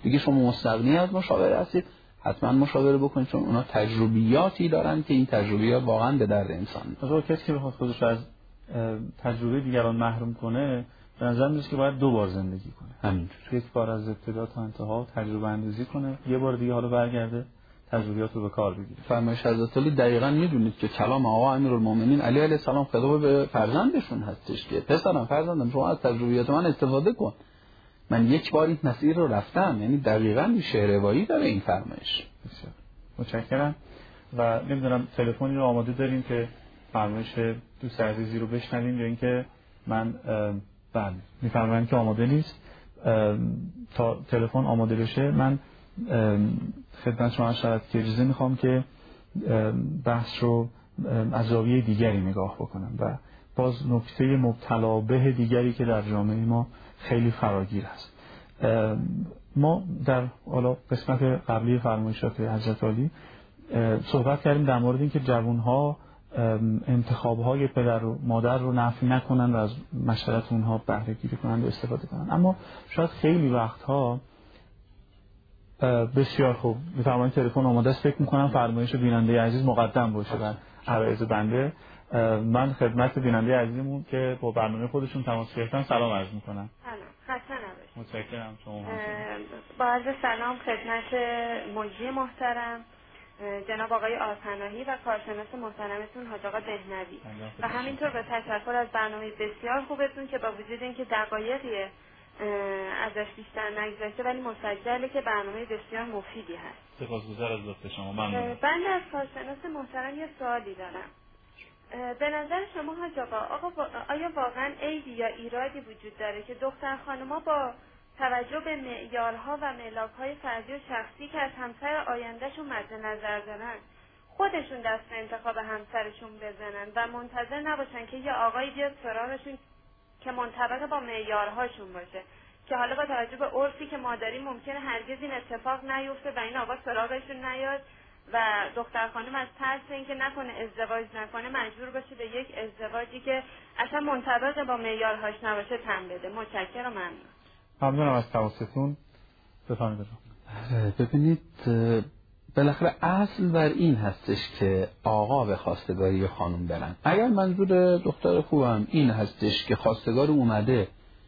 B: دیگه شما مستغنی از مشاوره هستید، حتما مشاوره بکنید، چون اونا تجربیاتی دارن که این تجربیات واقعا به درد انسان میاد.
A: کسی که بخواد خودش از تجربه دیگران محروم کنه، به نظر میاد که باید 2 بار زندگی کنه.
B: همینجور
A: یک بار از ابتدا تا انتها تجربه اندوزی کنه، یه بار دیگه حالا برگرده تجربیات رو به کار بگیره.
B: فرمایش حضرت علی دقیقاً میدونید که کلام آقا امیرالمومنین علی علیه السلام خطاب به فرزندشون هستش که پسرم، فرزندم، شما از تجربیات من استفاده کن. من یک بار این مسیر رو رفتم. یعنی دقیقاً شعر روایی داره این فرمایش.
A: بسیار متشکرم. و نمیدونم تلفنی رو آماده داریم که فرمایش دوست عزیزی رو بشنویم یا اینکه من بله میفرمایند که آماده نیست. تا تلفن آماده بشه من خدمت شما شاید که اجازه میخوام که بحث رو از زاویه دیگری نگاه بکنم و باز نکته مبتلا به دیگری که در جامعه ما خیلی فراگیر است. ما در حالا قسمت قبلی فرمایشات حضرت علی صحبت کردیم در مورد اینکه جوانها انتخاب‌های پدر و مادر رو نفی نکنن و از مشورت اونها بهره گیری کنن و استفاده کنن. اما شاید خیلی وقتها بسیار خوب میفرمایید تلفن آماده است. فکر می‌کنم فرمایش بیننده عزیز مقدم باشه بر عرایض بنده. من خدمت بیننده عزیزمون که با برنامه خودشون تماس گرفتن سلام عرض می‌کنم.
E: سلام، خسته نباشید.
A: متشکرم. شما
E: با عرض سلام خدمت مجری محترم جناب آقای آرپناهی و کارشناس محترمتون حاج آقا دهنوی و همینطور به تشکر از برنامه بسیار خوبتون که با وجود اینکه دقایقی ازش بیشتر نگذشته ولی مسجله که برنامه بسیار مفیدی هست.
A: سپاسگزار از لطف شما. ممنون.
E: بنده از کارشناس محترم یه سوالی دارم. به نظر شما حاج آقا آیا واقعا عیبی یا ایرادی وجود داره که دختر خانم‌ها با توجه به معیارها و ملاک‌های فردی و شخصی که از همسر آیندهشون مد نظر دارن خودشون دست به انتخاب همسرشون بزنن و منتظر نباشن که یه آقایی بیاد سراغشون که منطبق با معیارهاشون باشه، که حالا با توجه به عرفی که ما داریم ممکنه هرگز این اتفاق نیفته و این آقا سراغشون نیاد و دختر خانم از ترس اینکه نکنه ازدواج نکنه مجبور باشه به یک ازدواجی که اصلا منطبق با معیارهاش نباشه تن بده. متشکرم.
A: ممنونم از تماستون. بفرمایید.
B: ببینید بالاخره اصل بر این هستش که آقا به خواستگاری خانم برن. اگر منظور دختر خوبم این هستش که خواستگار اومده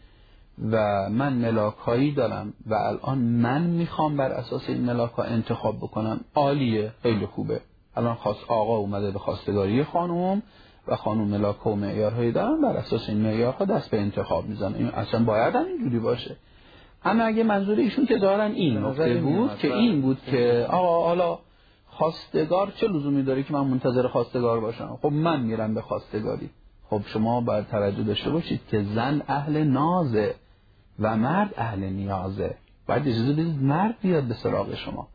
B: و من ملاکایی دارم و الان من میخوام بر اساس این ملاکا انتخاب بکنم، عالیه، خیلی خوبه. الان آقا اومده به خواستگاری خانم و خانم ملاکا و معیارهایی دارن، بر اساس این معیارها دست به انتخاب میزنن. این اصلا باید همینجوری باشه. اما اگه منظور ایشون که ظاهرا این نکته بود که این بود که آقا حالا خواستگار چه لزومی داره که من منتظر خواستگار باشم؟ خب من میرم به خواستگاری. خب شما باید توجه داشته باشید که زن اهل نازه و مرد اهل نیازه. باید اجازه بدید مرد بیاد به سراغ شما.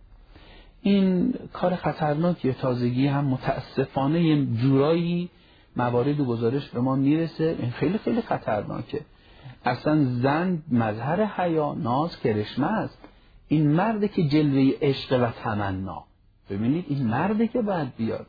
B: این کار خطرناکیه. تازگی هم متاسفانه یه جورایی موارد و گزارش به ما میرسه. این خیلی خیلی خطرناکه. اصلا زن مظهر حیا، ناز، کرشمه است. این مرده که جلوه عشق و تمنا. ببینید این مرده که باید بیاد.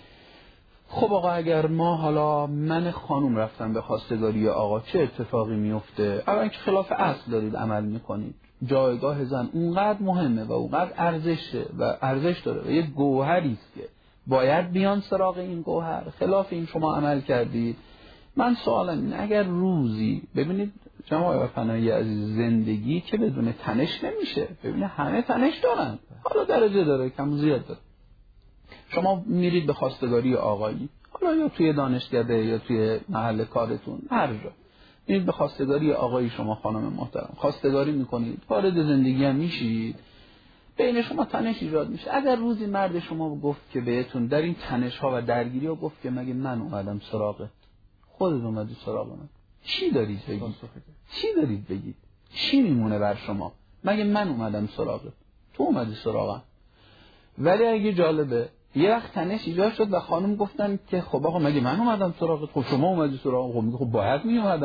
B: خب آقا اگر ما حالا من خانوم رفتم به خواستگاری آقا چه اتفاقی میفته؟ اولا که خلاف اصل دارید عمل میکنید. جایگاه زن اونقدر مهمه و اونقدر ارزش داره و یه گوهری است که باید بیان سراغ این گوهر. خلاف این شما عمل کردید. من سوالم اینه اگر روزی ببینید جناب آرپناهی عزیز، زندگی که بدون تنش نمیشه. ببینید همه تنش دارن، حالا درجه داره، کم و زیاد داره. شما میرید به خواستگاری آقایی، حالا یا توی دانشکده یا توی محل کارتون، هر جا میرید به خواستگاری آقایی شما خانم محترم، خواستگاری میکنید، وارد زندگی هم میشید، بین شما تنش ایجاد میشه. اگر روزی مرد شما گفت که بهتون در این تنش ها و درگیری ها گفت که مگه من اومدم سراغت، خودت اومدی سراغ من، چی دارید بگید؟ چی دارید بگید؟ چی میمونه بر شما؟ مگه من اومدم سراغت، تو اومدی سراغم. ولی اگه جالبه یه وقت تنش ایجاد شد و خانم گفتن که خب آقا مگه من اومدم سراغت، خب شما اومدی سراغم. خب میگه خب باید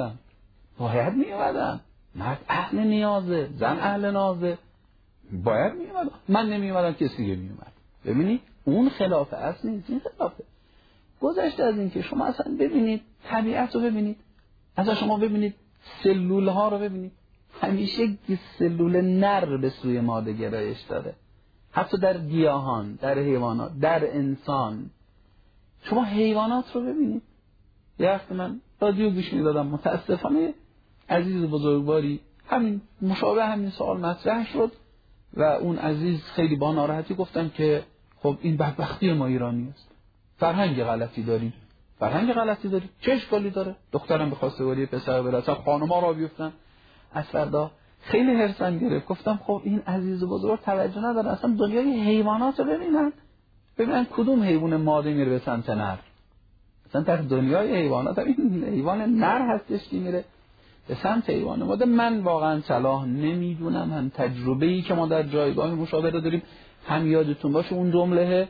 B: میومدم. مرد اهل نیازه، زن اهل نازه، باید میومدم. من نمیومدم کسی دیگه میومد. ببینید اون خلاف اصل نیست، این خلافه. گذشته از این که شما اصلا ببینید طبیعت رو ببینید، اصلا شما ببینید سلول ها رو ببینید، همیشه سلول نر به سوی ماده گرایش داره، حتی در گیاهان، در حیوانات، در انسان. شما حیوانات رو ببینید. یه وقت من رادیو گوش میدادم، متاسفانه عزیز بزرگواری همین مشابه همین سوال مطرح شد و اون عزیز خیلی با ناراحتی گفتن که خب این بدبختی ما ایرانی است، فرهنگ غلطی داریم. فرهنگ غلطی داریم چه اشکالی داره؟ دخترم به خواستگاری پسر برسه خانم‌ها را بیفتن. از فردا خیلی هرسم گرفت، گفتم خب این عزیز بزرگ توجه نداره اصلا دنیای حیوانات رو ببینن کدوم حیوان ماده میره به سمت نر. اصلا در دنیای حیوانات این حیوان نر هستش که میره به سمت حیوان ماده. من واقعا صلاح نمیدونم، هم تجربه‌ای که ما در جایگاه مشابه داریم، هم یادتون باشه اون جمله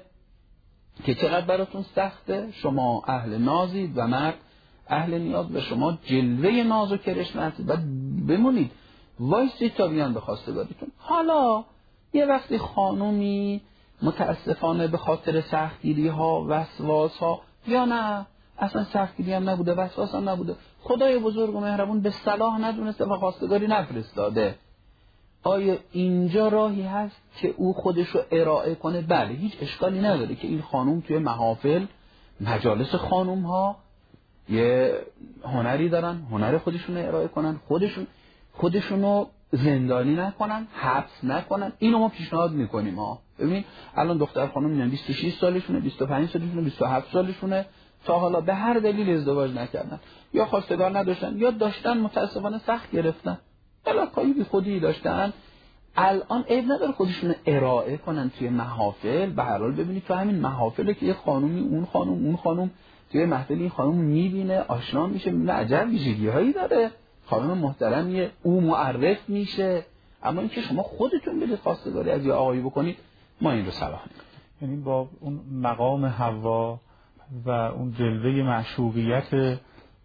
B: که چقدر براتون سخته، شما اهل نازید و مرد اهل نیاز، و شما جلوه ناز و کرشمه هستید و بمونید وایسید تا بیان به خواستگاریتون. حالا یه وقتی خانومی متاسفانه به خاطر سختگیری ها، وسواس ها، یا نه اصلا سختگیری هم نبوده، وسواس هم نبوده، خدای بزرگ و مهربون به صلاح ندونسته و خواستگاری نفرستاده، آیا اینجا راهی هست که او خودشو ارائه کنه؟ بله، هیچ اشکالی نداره که این خانوم توی محافل، مجالس خانوم ها یه هنری دارن، هنر خودشون ارائه کنن، خودشونو زندانی نکنن، حبس نکنن. اینو ما پیشنهاد میکنیم ها. ببین الان دختر خانم میان 26 سالشونه، 25 سالشونه، 27 سالشونه، تا حالا به هر دلیل ازدواج نکردن، یا خواستگار نداشتن یا داشتن متاسفانه سخت گرفتن، علاقه‌ای بی خودی داشتن. الان عیب نداره خودشون ارائه کنن توی محافل. به هر حال ببینید تو همین محافله که یه خانومی اون خانوم توی محفل این خانوم میبینه، آشنا میشه، میبینه عجب ویژگی‌هایی داره، خانم محترمیه، او معرف میشه. اما اینکه شما خودتون برید خواستگاری از یه آقایی بکنید، ما این رو صلاح نمی‌کنیم.
A: یعنی با اون مقام حوا و اون جلوه معشوقیت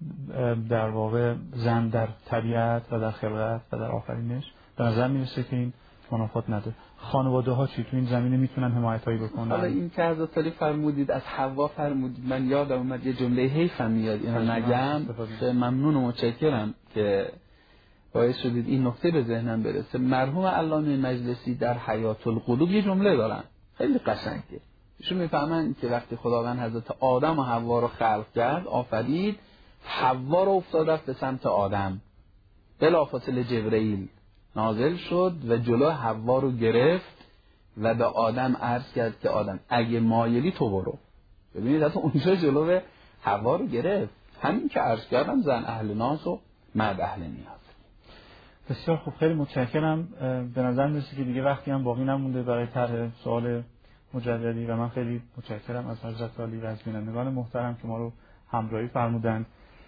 A: در واقع زن در طبیعت و در خلقت و در آفرینش به نظر میرسه که این منافات نداره. خانواده ها چی تو این زمینه میتونن حمایتایی بکنن؟
B: حالا این که از اصلی فرمودید، از حوا فرمودید، من یادم اومد یه جمله حیفم میاد اینو نگم. ممنون و متشکرم که باعث شدید این نکته به ذهنم برسه. مرحوم علامه مجلسی در حیات القلوب یه جمله دارن خیلی قشنگه. ایشون میفهمن که وقتی خداوند حضرت آدم و حوا رو خلق کرد، آفرید، حوا رو افتاد رفت به سمت آدم، بلافاصله جبرئیل نازل شد و جلو حوا رو گرفت و به آدم عرض کرد که آدم اگه مایلی تو برو. ببینید حتی اونجا جلو حوا رو گرفت. همین که عرض کردم، زن اهل ناز و مرد اهل نیاز.
A: بسیار خوب، خیلی متشکرم. به نظر میرسه که دیگه وقتی هم باقی نمونده برای طرح سوال مجددی و من خیلی متشکرم از حضرت عالی و از بینندگان محترم که ما رو همراهی فرمودند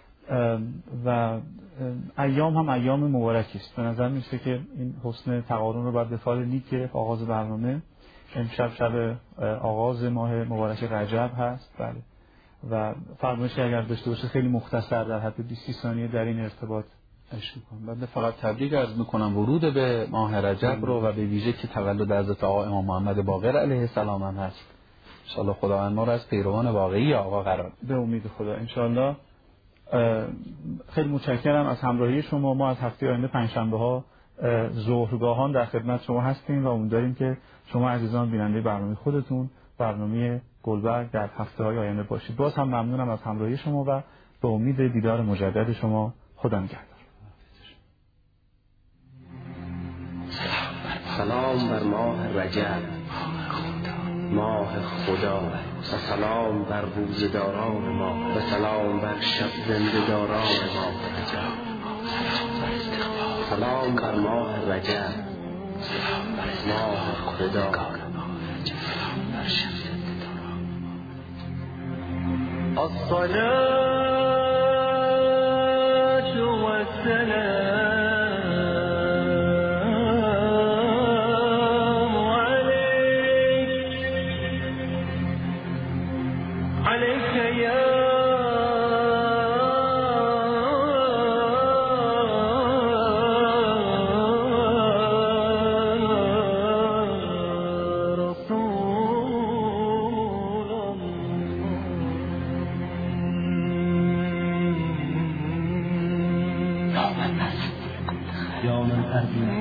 A: و ایام هم ایام مبارکی است. به نظر میرسه که این حسن تقارن رو باید به فال نیک گرفت. آغاز برنامه امشب شب آغاز ماه مبارک رجب هست، بله، و فرمایشی اگر داشته باشه خیلی مختصر در حد 20 ثانیه در این ارتباط اشاره کنم.
B: بنده فقط تبریک عرض میکنم ورود به ماه رجب رو و به ویژه که تولد حضرت آقا امام محمد باقر علیه السلام هم هست. ان شاء الله خداوند ما رو از پیروان واقعی آقا قرار
A: به امید خدا ان شاء الله. خیلی متشکرم از همراهی شما. ما از هفته آینده پنجشنبه ها ظهرگاهان در خدمت شما هستیم و امیدواریم که شما عزیزان بیننده برنامه خودتون، برنامه گلبرگ، در هفته های آینده باشید. باز هم ممنونم از همراهی شما و به امید دیدار مجدد شما. خدا نگهدار.
F: سلام بر ماه رجب، ماه خدا، و سلام بر روزداران ما، و سلام بر شب زندگاران ما. سلام بر ماه رجب، ماه خدا. الصلاة والسلام عليك يا رسول الله. یا من تربیت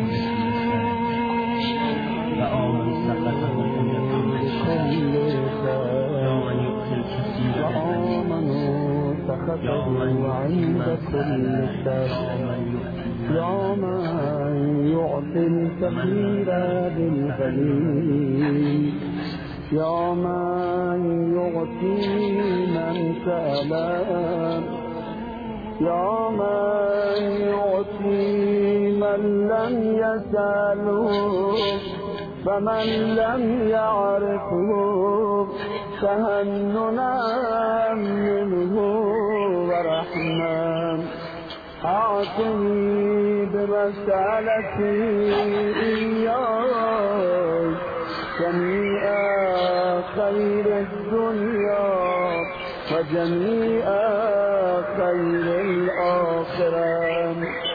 F: و آمن سقطه من کل یا من یؤتی الکثیر
G: سخطه عند كل شر يا من يعطي الكثير بالقليل يا من يعطي من سأل يا من يعطي من لم يسأله فمن لم يعرفه تهننا منه ورحمة أعطني بمسألتي إياك جميع خير الدنيا وجميع خير الآخرة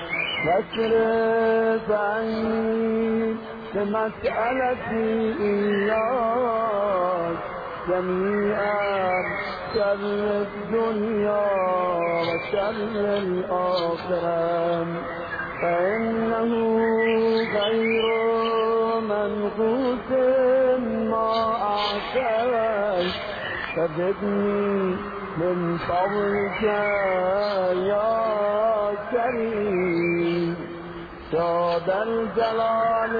G: واصرف عني بمسألتي إياك جميع شر الدنيا وشر الآخرة فإنه غير منقوص ما أعطيت فزدني من فضلك يا كريم يا ذا الجلال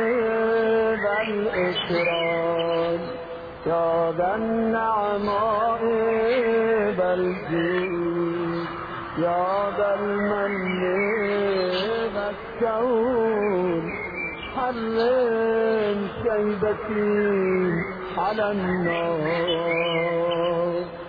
G: والإكرام يا ذا النعماء والجود يا ذا المن والكون حرم شيبتي على النار